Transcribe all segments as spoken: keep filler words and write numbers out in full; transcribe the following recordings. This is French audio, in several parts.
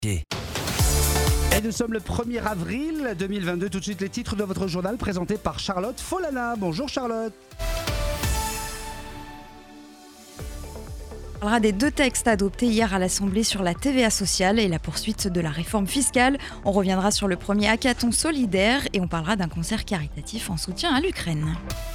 Et nous sommes le premier avril deux mille vingt-deux. Tout de suite les titres de votre journal présentés par Charlotte Folana. Bonjour Charlotte. On parlera des deux textes adoptés hier à l'Assemblée sur la T V A sociale et la poursuite de la réforme fiscale. On reviendra sur le premier hackathon solidaire et on parlera d'un concert caritatif en soutien à l'Ukraine.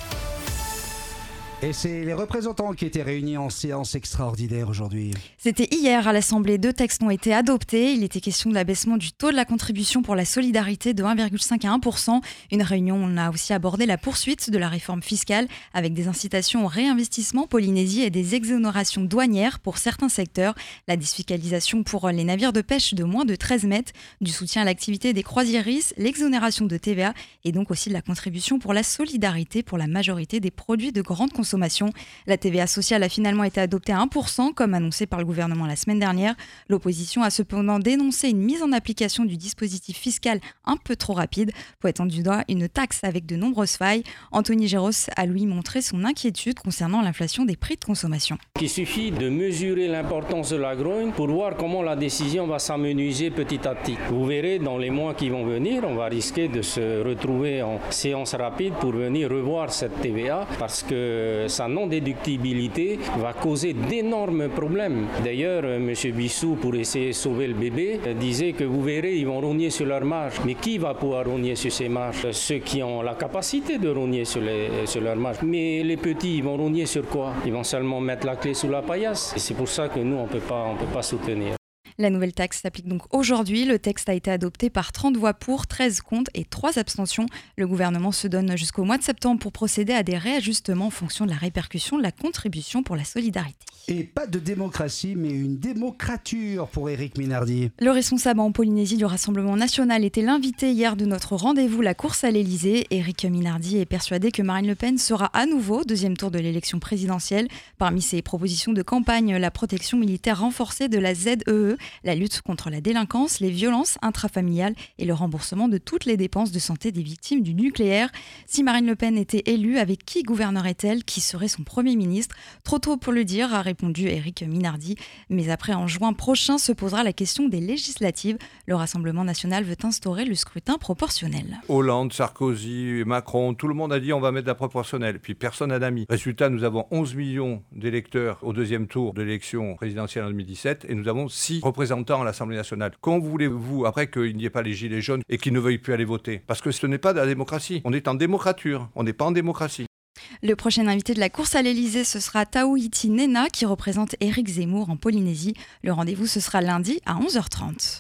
Et c'est les représentants qui étaient réunis en séance extraordinaire aujourd'hui. C'était hier à l'Assemblée, deux textes ont été adoptés. Il était question de l'abaissement du taux de la contribution pour la solidarité de un virgule cinq à un pour cent. Une réunion où on a aussi abordé la poursuite de la réforme fiscale avec des incitations au réinvestissement en Polynésie et des exonérations douanières pour certains secteurs, la défiscalisation pour les navires de pêche de moins de treize mètres, du soutien à l'activité des croisiéristes, l'exonération de T V A et donc aussi de la contribution pour la solidarité pour la majorité des produits de grande consommation. La T V A sociale a finalement été adoptée à un pour cent, comme annoncé par le gouvernement la semaine dernière. L'opposition a cependant dénoncé une mise en application du dispositif fiscal un peu trop rapide, pointant du doigt une taxe avec de nombreuses failles. Anthony Géros a lui montré son inquiétude concernant l'inflation des prix de consommation. Il suffit de mesurer l'importance de la grogne pour voir comment la décision va s'amenuiser petit à petit. Vous verrez, dans les mois qui vont venir, on va risquer de se retrouver en séance rapide pour venir revoir cette T V A parce que sa non-déductibilité va causer d'énormes problèmes. D'ailleurs, M. Bissou, pour essayer de sauver le bébé, disait que vous verrez, ils vont rogner sur leur marge. Mais qui va pouvoir rogner sur ces marges? Ceux qui ont la capacité de rogner sur, les, sur leur marge. Mais les petits, ils vont rogner sur quoi? Ils vont seulement mettre la clé sous la paillasse. Et c'est pour ça que nous, on peut pas, on peut pas soutenir. La nouvelle taxe s'applique donc aujourd'hui. Le texte a été adopté par trente voix pour, treize contre et trois abstentions. Le gouvernement se donne jusqu'au mois de septembre pour procéder à des réajustements en fonction de la répercussion de la contribution pour la solidarité. Et pas de démocratie, mais une démocrature pour Éric Minardi. Le responsable en Polynésie du Rassemblement national était l'invité hier de notre rendez-vous, la course à l'Elysée. Éric Minardi est persuadé que Marine Le Pen sera à nouveau deuxième tour de l'élection présidentielle. Parmi ses propositions de campagne, la protection militaire renforcée de la Z E E, la lutte contre la délinquance, les violences intrafamiliales et le remboursement de toutes les dépenses de santé des victimes du nucléaire. Si Marine Le Pen était élue, avec qui gouvernerait-elle? Qui serait son Premier ministre? Trop tôt pour le dire, a répondu Éric Minardi. Mais après, en juin prochain, se posera la question des législatives. Le Rassemblement national veut instaurer le scrutin proportionnel. Hollande, Sarkozy, Macron, tout le monde a dit on va mettre la proportionnelle. Puis personne n'a d'amis. Résultat, nous avons onze millions d'électeurs au deuxième tour de l'élection présidentielle en deux mille dix-sept et nous avons six représentants à l'Assemblée nationale. Quand voulez-vous, après qu'il n'y ait pas les gilets jaunes et qu'ils ne veuillent plus aller voter? Parce que ce n'est pas de la démocratie. On est en démocrature, on n'est pas en démocratie. Le prochain invité de la course à l'Elysée, ce sera Taouiti Nena, qui représente Éric Zemmour en Polynésie. Le rendez-vous, ce sera lundi à onze heures trente.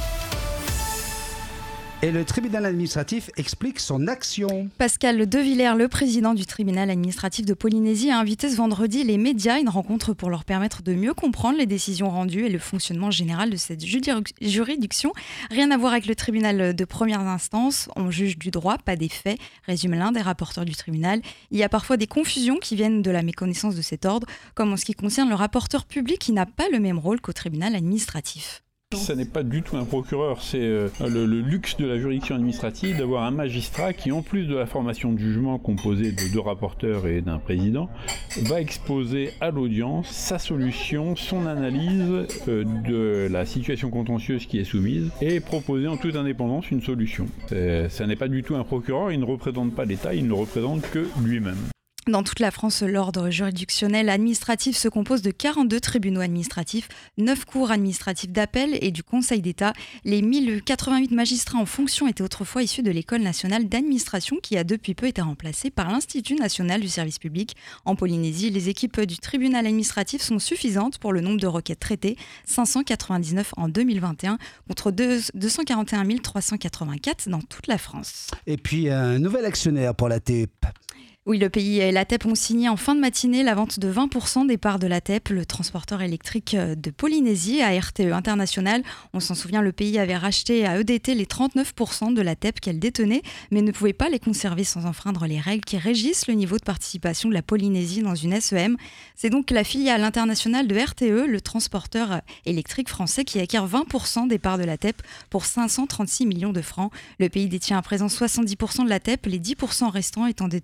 Et le tribunal administratif explique son action. Pascal Devillers, le président du tribunal administratif de Polynésie, a invité ce vendredi les médias à une rencontre pour leur permettre de mieux comprendre les décisions rendues et le fonctionnement général de cette juridiction. Rien à voir avec le tribunal de première instance. On juge du droit, pas des faits, résume l'un des rapporteurs du tribunal. Il y a parfois des confusions qui viennent de la méconnaissance de cet ordre, comme en ce qui concerne le rapporteur public qui n'a pas le même rôle qu'au tribunal administratif. Ça n'est pas du tout un procureur, c'est euh, le, le luxe de la juridiction administrative d'avoir un magistrat qui, en plus de la formation de jugement composée de deux rapporteurs et d'un président, va exposer à l'audience sa solution, son analyse euh, de la situation contentieuse qui est soumise et proposer en toute indépendance une solution. Euh, ça n'est pas du tout un procureur, il ne représente pas l'État, il ne représente que lui-même. Dans toute la France, l'ordre juridictionnel administratif se compose de quarante-deux tribunaux administratifs, neuf cours administratives d'appel et du Conseil d'État. Les mille quatre-vingt-huit magistrats en fonction étaient autrefois issus de l'École nationale d'administration qui a depuis peu été remplacée par l'Institut national du service public. En Polynésie, les équipes du tribunal administratif sont suffisantes pour le nombre de requêtes traitées, cinq cent quatre-vingt-dix-neuf en deux mille vingt et un contre deux cent quarante et un mille trois cent quatre-vingt-quatre dans toute la France. Et puis un nouvel actionnaire pour la T E P. Oui, le pays et la T E P ont signé en fin de matinée la vente de vingt pour cent des parts de la T E P, le transporteur électrique de Polynésie, à R T E International. On s'en souvient, le pays avait racheté à E D T les trente-neuf pour cent de la T E P qu'elle détenait, mais ne pouvait pas les conserver sans enfreindre les règles qui régissent le niveau de participation de la Polynésie dans une S E M. C'est donc la filiale internationale de R T E, le transporteur électrique français, qui acquiert vingt pour cent des parts de la T E P pour cinq cent trente-six millions de francs. Le pays détient à présent soixante-dix pour cent de la T E P, les dix pour cent restants étant détenus à part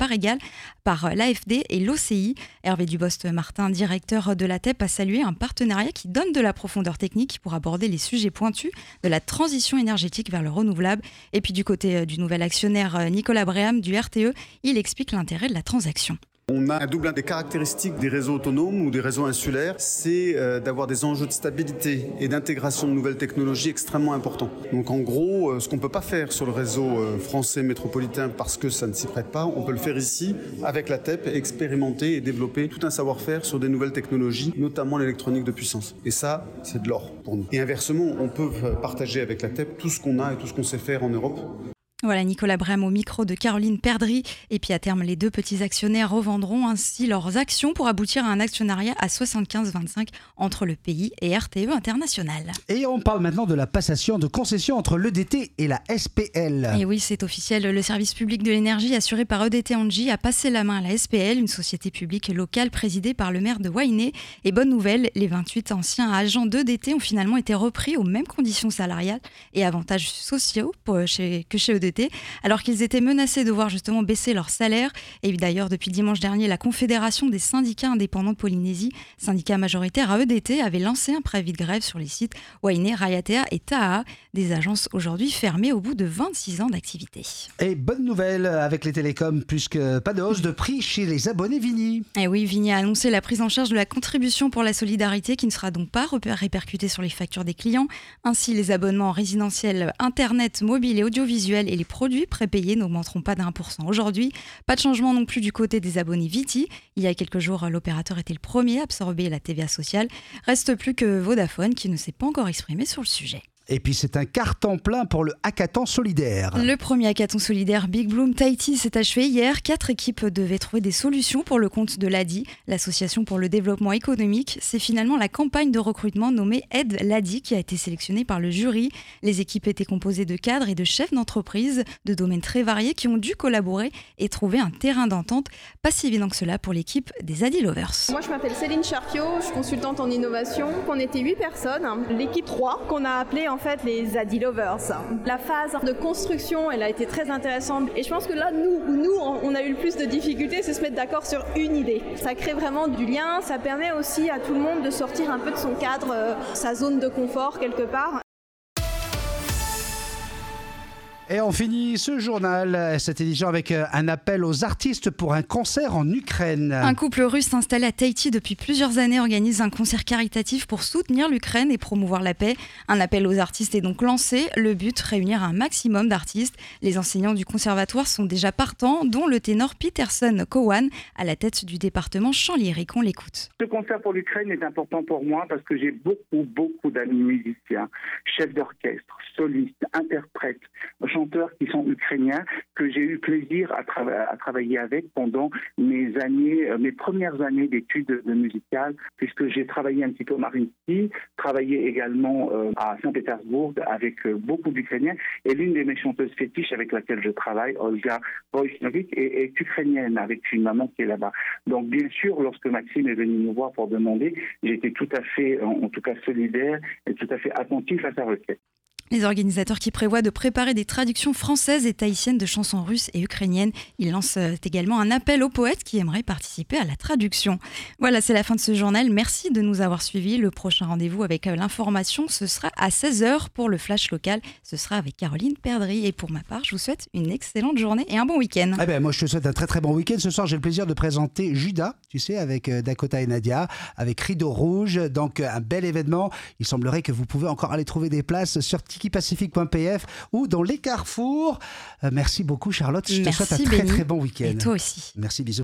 part égale par l'A F D et l'O C I. Hervé Dubost-Martin, directeur de la T E P, a salué un partenariat qui donne de la profondeur technique pour aborder les sujets pointus de la transition énergétique vers le renouvelable. Et puis du côté du nouvel actionnaire Nicolas Bréham du R T E, il explique l'intérêt de la transaction. On a un double des caractéristiques des réseaux autonomes ou des réseaux insulaires, c'est euh, d'avoir des enjeux de stabilité et d'intégration de nouvelles technologies extrêmement importants. Donc en gros, euh, ce qu'on ne peut pas faire sur le réseau euh, français métropolitain parce que ça ne s'y prête pas, on peut le faire ici avec la T E P, expérimenter et développer tout un savoir-faire sur des nouvelles technologies, notamment l'électronique de puissance. Et ça, c'est de l'or pour nous. Et inversement, on peut partager avec la T E P tout ce qu'on a et tout ce qu'on sait faire en Europe. Voilà, Nicolas Bréham au micro de Caroline Perdry. Et puis à terme, les deux petits actionnaires revendront ainsi leurs actions pour aboutir à un actionnariat à soixante-quinze vingt-cinq entre le pays et R T E International. Et on parle maintenant de la passation de concession entre l'E D T et la S P L. Et oui, c'est officiel. Le service public de l'énergie assuré par E D T Engie a passé la main à la S P L, une société publique locale présidée par le maire de Wainé. Et bonne nouvelle, les vingt-huit anciens agents d'E D T ont finalement été repris aux mêmes conditions salariales et avantages sociaux pour chez, que chez E D T. Alors qu'ils étaient menacés de voir justement baisser leur salaire. Et d'ailleurs, depuis dimanche dernier, la Confédération des syndicats indépendants de Polynésie, syndicat majoritaire à E D T, avait lancé un préavis de grève sur les sites Wainé, Rayatea et Taha, des agences aujourd'hui fermées au bout de vingt-six ans d'activité. Et bonne nouvelle avec les télécoms, puisque pas de hausse de prix chez les abonnés Vini. Et oui, Vini a annoncé la prise en charge de la contribution pour la solidarité qui ne sera donc pas répercutée sur les factures des clients. Ainsi, les abonnements résidentiels, internet, mobile et audiovisuel et les produits prépayés n'augmenteront pas d'un pour cent aujourd'hui. Pas de changement non plus du côté des abonnés Viti. Il y a quelques jours, l'opérateur était le premier à absorber la T V A sociale. Reste plus que Vodafone qui ne s'est pas encore exprimé sur le sujet. Et puis c'est un carton plein pour le hackathon solidaire. Le premier hackathon solidaire Big Bloom Tahiti s'est achevé hier. Quatre équipes devaient trouver des solutions pour le compte de l'A D I, l'Association pour le développement économique. C'est finalement la campagne de recrutement nommée Aide l'A D I qui a été sélectionnée par le jury. Les équipes étaient composées de cadres et de chefs d'entreprise de domaines très variés qui ont dû collaborer et trouver un terrain d'entente. Pas si évident que cela pour l'équipe des A D I Lovers. Moi je m'appelle Céline Charpio, je suis consultante en innovation. On était huit personnes, l'équipe trois qu'on a appelée en fait les A D I Lovers. La phase de construction, elle a été très intéressante et je pense que là, nous, nous on a eu le plus de difficultés, c'est se mettre d'accord sur une idée. Ça crée vraiment du lien, ça permet aussi à tout le monde de sortir un peu de son cadre, euh, sa zone de confort quelque part. Et on finit ce journal, cette édition, avec un appel aux artistes pour un concert en Ukraine. Un couple russe installé à Tahiti depuis plusieurs années organise un concert caritatif pour soutenir l'Ukraine et promouvoir la paix. Un appel aux artistes est donc lancé. Le but, réunir un maximum d'artistes. Les enseignants du conservatoire sont déjà partants, dont le ténor Peterson Cowan, à la tête du département chant lyrique. On l'écoute. Ce concert pour l'Ukraine est important pour moi parce que j'ai beaucoup, beaucoup d'amis musiciens, chefs d'orchestre, solistes, interprètes, chanteurs qui sont ukrainiens, que j'ai eu plaisir à, tra- à travailler avec pendant mes années, euh, mes premières années d'études de, de musicales, puisque j'ai travaillé un petit peu au Mariinsky, travaillé également euh, à Saint-Pétersbourg avec euh, beaucoup d'Ukrainiens, et l'une de mes chanteuses fétiches avec laquelle je travaille, Olga Voishnovik, est, est ukrainienne, avec une maman qui est là-bas. Donc bien sûr, lorsque Maxime est venu nous voir pour demander, j'étais tout à fait, en, en tout cas solidaire, et tout à fait attentif à sa requête. Les organisateurs qui prévoient de préparer des traductions françaises et tahitiennes de chansons russes et ukrainiennes. Ils lancent également un appel aux poètes qui aimeraient participer à la traduction. Voilà, c'est la fin de ce journal. Merci de nous avoir suivis. Le prochain rendez-vous avec l'information, ce sera à seize heures pour le flash local. Ce sera avec Caroline Perdry. Et pour ma part, je vous souhaite une excellente journée et un bon week-end. Eh ben, moi, je te souhaite un très très bon week-end. Ce soir, j'ai le plaisir de présenter Judas, tu sais, avec Dakota et Nadia, avec Rideau Rouge. Donc, un bel événement. Il semblerait que vous pouvez encore aller trouver des places sur tikipacifique point p f ou dans les carrefours. Euh, merci beaucoup Charlotte, je te merci souhaite un très Béni. très bon week-end. Et toi aussi. Merci, bisous.